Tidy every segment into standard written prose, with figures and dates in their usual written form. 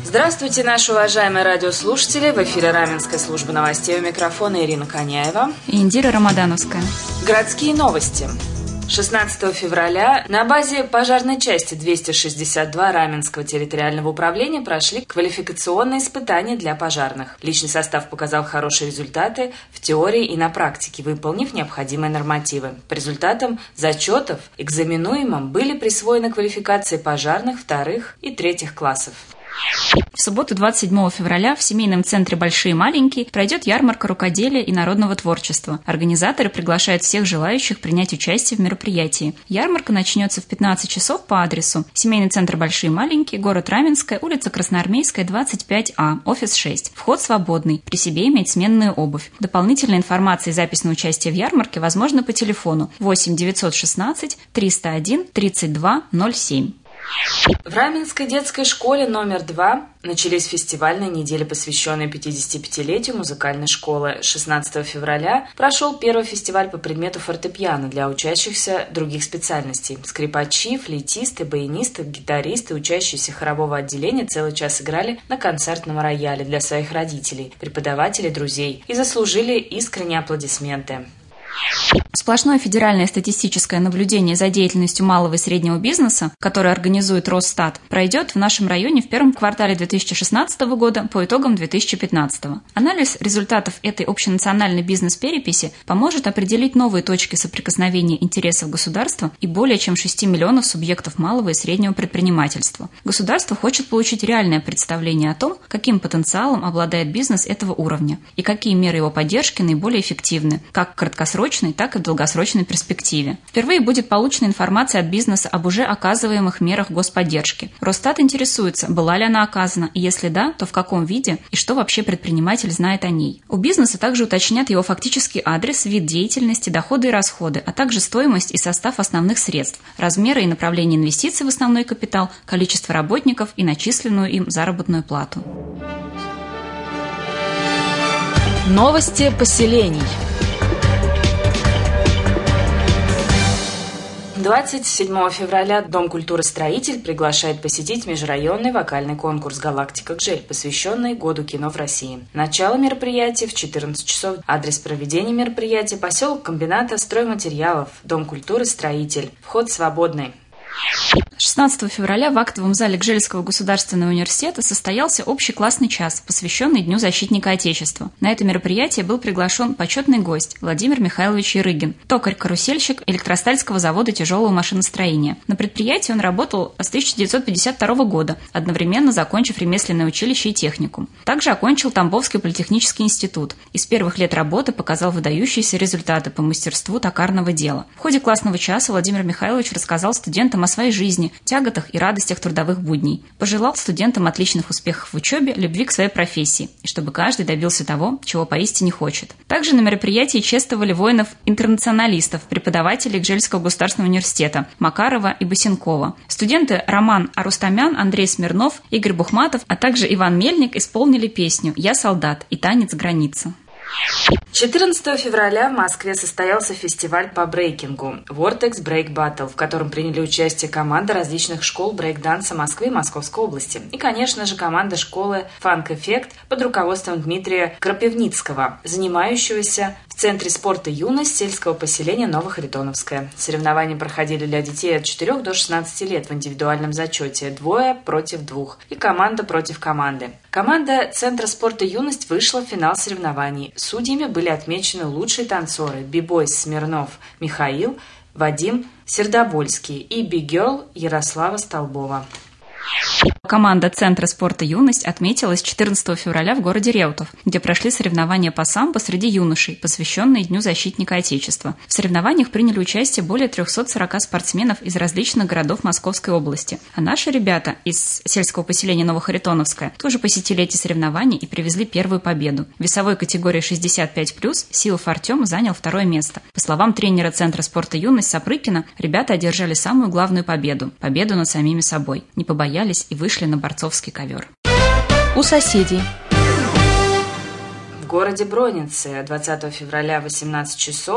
Здравствуйте, наши уважаемые радиослушатели. В эфире Раменская служба новостей. У микрофона Ирина Коняева и Индира Рамадановская. Городские новости. 16 февраля на базе пожарной части 262 Раменского территориального управления прошли квалификационные испытания для пожарных. Личный состав показал хорошие результаты в теории и на практике, выполнив необходимые нормативы. По результатам зачетов экзаменуемым были присвоены квалификации пожарных вторых и третьих классов. В субботу 27 февраля в семейном центре «Большие и маленькие» пройдет ярмарка рукоделия и народного творчества. Организаторы приглашают всех желающих принять участие в мероприятии. Ярмарка начнется в 15 часов по адресу: семейный центр «Большие и маленькие», город Раменская, улица Красноармейская, 25А, офис 6. Вход свободный. При себе иметь сменную обувь. Дополнительная информация и запись на участие в ярмарке возможна по телефону 8 916 301 32 07. В Раменской детской школе номер 2 начались фестивальные недели, посвященные 55-летию музыкальной школы. 16 февраля прошел первый фестиваль по предмету фортепиано для учащихся других специальностей. Скрипачи, флейтисты, баянисты, гитаристы, учащиеся хорового отделения целый час играли на концертном рояле для своих родителей, преподавателей, друзей и заслужили искренние аплодисменты. Сплошное федеральное статистическое наблюдение за деятельностью малого и среднего бизнеса, которое организует Росстат, пройдет в нашем районе в первом квартале 2016 года по итогам 2015. Анализ результатов этой общенациональной бизнес-переписи поможет определить новые точки соприкосновения интересов государства и более чем 6 миллионов субъектов малого и среднего предпринимательства. Государство хочет получить реальное представление о том, каким потенциалом обладает бизнес этого уровня и какие меры его поддержки наиболее эффективны, как в краткосрочной, так и в долгосрочной перспективе. Впервые будет получена информация от бизнеса об уже оказываемых мерах господдержки. Росстат интересуется, была ли она оказана, и если да, то в каком виде и что вообще предприниматель знает о ней. У бизнеса также уточнят его фактический адрес, вид деятельности, доходы и расходы, а также стоимость и состав основных средств, размеры и направления инвестиций в основной капитал, количество работников и начисленную им заработную плату. Новости поселений. 27 февраля Дом культуры «Строитель» приглашает посетить межрайонный вокальный конкурс «Галактика Гжель», посвященный Году кино в России. Начало мероприятия в 14 часов. Адрес проведения мероприятия – поселок комбината стройматериалов, Дом культуры «Строитель». Вход свободный. 16 февраля в актовом зале Гжельского государственного университета состоялся общий классный час, посвященный Дню защитника Отечества. На это мероприятие был приглашен почетный гость Владимир Михайлович Ярыгин, токарь-карусельщик Электростальского завода тяжелого машиностроения. На предприятии он работал с 1952 года, одновременно закончив ремесленное училище и техникум. Также окончил Тамбовский политехнический институт и с первых лет работы показал выдающиеся результаты по мастерству токарного дела. В ходе классного часа Владимир Михайлович рассказал студентам о своей жизни, тяготах и радостях трудовых будней. Пожелал студентам отличных успехов в учебе, любви к своей профессии, и чтобы каждый добился того, чего поистине хочет. Также на мероприятии чествовали воинов-интернационалистов, преподавателей Гжельского государственного университета Макарова и Басенкова. Студенты Роман Арустамян, Андрей Смирнов, Игорь Бухматов, а также Иван Мельник исполнили песню «Я солдат» и «Танец границы». 14 февраля в Москве состоялся фестиваль по брейкингу Vortex Break Battle, в котором приняли участие команды различных школ брейк-данса Москвы и Московской области. И, конечно же, команда школы Funk Effect под руководством Дмитрия Крапивницкого, занимающегося в Центре спорта «Юность» сельского поселения Новохаритоновское. Соревнования проходили для детей от 4 до 16 лет в индивидуальном зачете 2 против 2 и команда против команды. Команда Центра спорта «Юность» вышла в финал соревнований. Судьями были отмечены лучшие танцоры B-Boy Смирнов Михаил, Вадим Сердобольский и B-Girl Ярослава Столбова. Команда Центра спорта «Юность» отметилась 14 февраля в городе Реутов, где прошли соревнования по самбо среди юношей, посвященные Дню защитника Отечества. В соревнованиях приняли участие более 340 спортсменов из различных городов Московской области. А наши ребята из сельского поселения Новохаритоновское тоже посетили эти соревнования и привезли первую победу. В весовой категории 65+, Силов Артем занял 2 место. По словам тренера Центра спорта «Юность» Сапрыкина, ребята одержали самую главную победу – победу над самими собой. Не побоялись и вышли на борцовский ковер. У соседей. В городе Броннице 20 февраля в 18 часов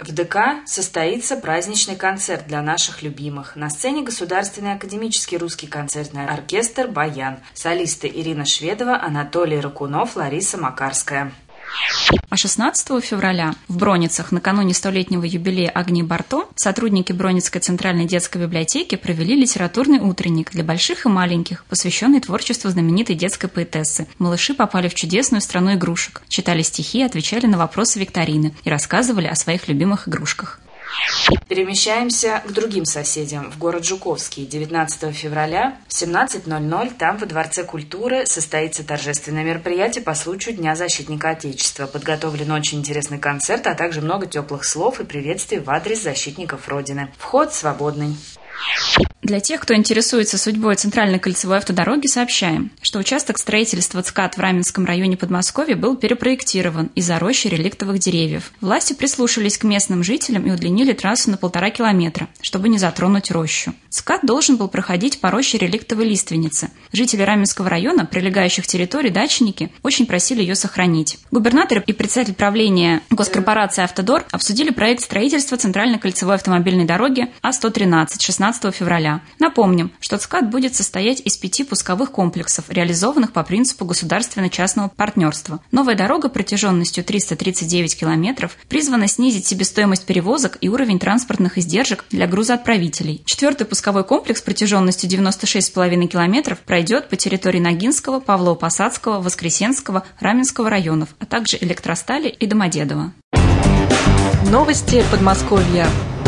В ДК состоится праздничный концерт для наших любимых. На сцене Государственный академический русский концертный оркестр «Баян». Солисты Ирина Шведова, Анатолий Ракунов, Лариса Макарская. А 16 февраля в Броницах накануне 100-летнего юбилея Агнии Барто сотрудники Броницкой центральной детской библиотеки провели литературный утренник для больших и маленьких, посвященный творчеству знаменитой детской поэтессы. Малыши попали в чудесную страну игрушек, читали стихи, отвечали на вопросы викторины и рассказывали о своих любимых игрушках. Перемещаемся к другим соседям, в город Жуковский. 19 февраля в 17:00 там, во Дворце культуры, состоится торжественное мероприятие по случаю Дня защитника Отечества. Подготовлен очень интересный концерт, а также много теплых слов и приветствий в адрес защитников Родины. Вход свободный. Для тех, кто интересуется судьбой Центральной кольцевой автодороги, сообщаем, что участок строительства ЦКАД в Раменском районе Подмосковья был перепроектирован из-за рощи реликтовых деревьев. Власти прислушались к местным жителям и удлинили трассу на 1,5 километра, чтобы не затронуть рощу. ЦКАД должен был проходить по роще реликтовой лиственницы. Жители Раменского района, прилегающих территорий, дачники, очень просили ее сохранить. Губернатор и председатель правления госкорпорации «Автодор» обсудили проект строительства Центральной кольцевой автомобильной дороги А-113 16 февраля. Напомним, что ЦКАД будет состоять из 5 пусковых комплексов, реализованных по принципу государственно-частного партнерства. Новая дорога протяженностью 339 километров призвана снизить себестоимость перевозок и уровень транспортных издержек для грузоотправителей. 4-й пусковой комплекс протяженностью 96,5 километров пройдет по территории Ногинского, Павлово-Посадского, Воскресенского, Раменского районов, а также Электростали и Домодедово. Новости Подмосковья.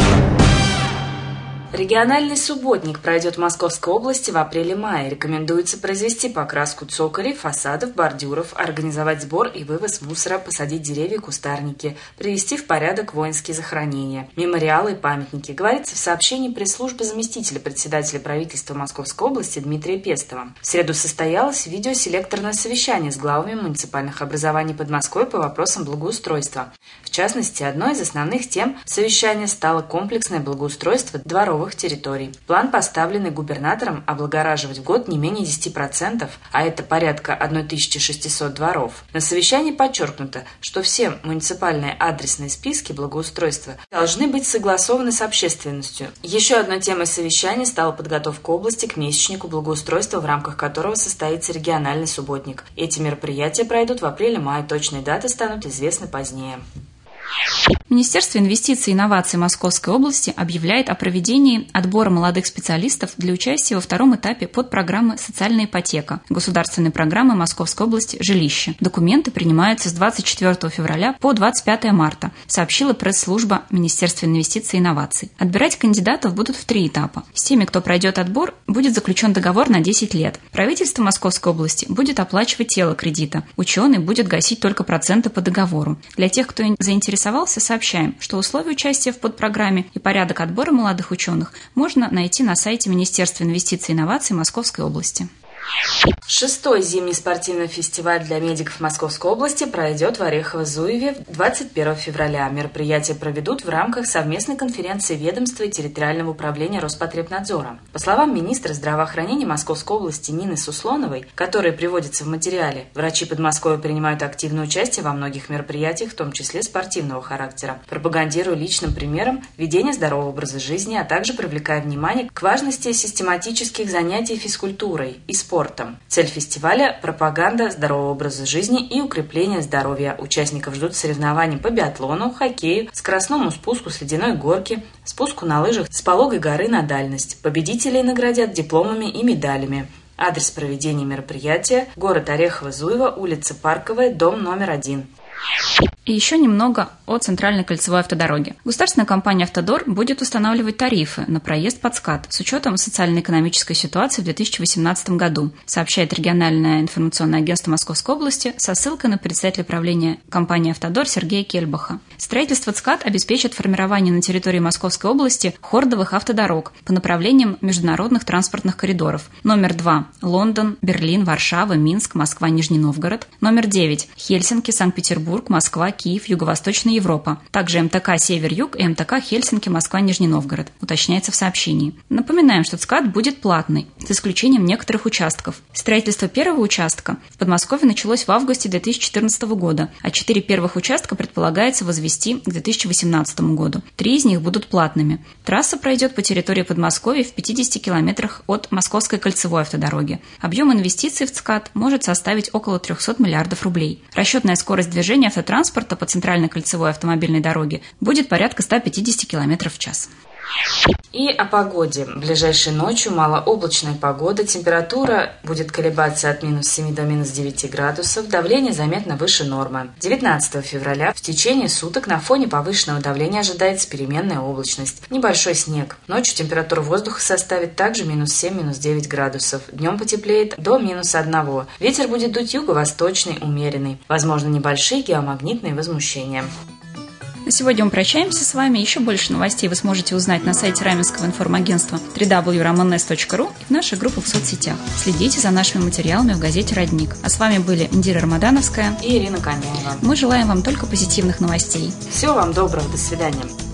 Региональный субботник пройдет в Московской области в апреле-мае. Рекомендуется произвести покраску цоколей, фасадов, бордюров, организовать сбор и вывоз мусора, посадить деревья и кустарники, привести в порядок воинские захоронения, мемориалы и памятники. Говорится в сообщении пресс-службы заместителя председателя правительства Московской области Дмитрия Пестова. В среду состоялось видеоселекторное совещание с главами муниципальных образований Подмосковья по вопросам благоустройства. В частности, одной из основных тем совещания стало комплексное благоустройство дворовых территорий. План, поставленный губернатором, облагораживать в год не менее 10%, а это порядка 1600 дворов. На совещании подчеркнуто, что все муниципальные адресные списки благоустройства должны быть согласованы с общественностью. Еще одной темой совещания стала подготовка области к месячнику благоустройства, в рамках которого состоится региональный субботник. Эти мероприятия пройдут в апреле-мае, точные даты станут известны позднее. Министерство инвестиций и инноваций Московской области объявляет о проведении отбора молодых специалистов для участия во 2-м этапе подпрограммы «Социальная ипотека» государственной программы Московской области «Жилище». Документы принимаются с 24 февраля по 25 марта, сообщила пресс-служба Министерства инвестиций и инноваций. Отбирать кандидатов будут в 3 этапа. С теми, кто пройдет отбор, будет заключен договор на 10 лет. Правительство Московской области будет оплачивать тело кредита. Ученый будет гасить только проценты по договору. Для тех, кто заинтересовался, сообщаем, что условия участия в подпрограмме и порядок отбора молодых ученых можно найти на сайте Министерства инвестиций и инноваций Московской области. 6-й зимний спортивный фестиваль для медиков Московской области пройдет в Орехово-Зуеве 21 февраля. Мероприятие проведут в рамках совместной конференции ведомства и территориального управления Роспотребнадзора. По словам министра здравоохранения Московской области Нины Суслоновой, которые приводятся в материале, врачи Подмосковья принимают активное участие во многих мероприятиях, в том числе спортивного характера, пропагандируя личным примером ведение здорового образа жизни, а также привлекая внимание к важности систематических занятий физкультурой и спортом. Цель фестиваля – пропаганда здорового образа жизни и укрепление здоровья. Участников ждут соревнований по биатлону, хоккею, скоростному спуску с ледяной горки, спуску на лыжах с пологой горы на дальность. Победителей наградят дипломами и медалями. Адрес проведения мероприятия – город Орехово-Зуево, улица Парковая, дом номер 1. И еще немного о Центральной кольцевой автодороге. Государственная компания «Автодор» будет устанавливать тарифы на проезд под СКАД с учетом социально-экономической ситуации в 2018 году, сообщает региональное информационное агентство Московской области со ссылкой на председателя правления компании «Автодор» Сергея Кельбаха. Строительство ЦКАД обеспечит формирование на территории Московской области хордовых автодорог по направлениям международных транспортных коридоров. Номер 2 – Лондон, Берлин, Варшава, Минск, Москва, Нижний Новгород. Номер 9 – Хельсинки, Санкт-Петербург, Москва, Киев, Юго-Восточная Европа. Также МТК Север-Юг и МТК Хельсинки, Москва, Нижний Новгород, уточняется в сообщении. Напоминаем, что ЦКАД будет платный, с исключением некоторых участков. Строительство первого участка в Подмосковье началось в августе 2014 года, а 4 первых участка предполагается возвести к 2018 году. 3 из них будут платными. Трасса пройдет по территории Подмосковья в 50 километрах от Московской кольцевой автодороги. Объем инвестиций в ЦКАД может составить около 300 миллиардов рублей. Расчетная скорость движения автотранспорта по центральной кольцевой автомобильной дороге будет порядка 150 км в час. И о погоде. Ближайшей ночью малооблачная погода. Температура будет колебаться от минус 7 до минус 9 градусов. Давление заметно выше нормы. 19 февраля в течение суток на фоне повышенного давления ожидается переменная облачность. Небольшой снег. Ночью температура воздуха составит также минус 7, минус 9 градусов. Днем потеплеет до минус 1. Ветер будет дуть юго-восточный, умеренный. Возможно, небольшие геомагнитные возмущения. На сегодня мы прощаемся с вами. Еще больше новостей вы сможете узнать на сайте Раменского информагентства www.ramenes.ru и в наших группах в соцсетях. Следите за нашими материалами в газете «Родник». А с вами были Индира Рамадановская и Ирина Каменова. Мы желаем вам только позитивных новостей. Всего вам доброго. До свидания.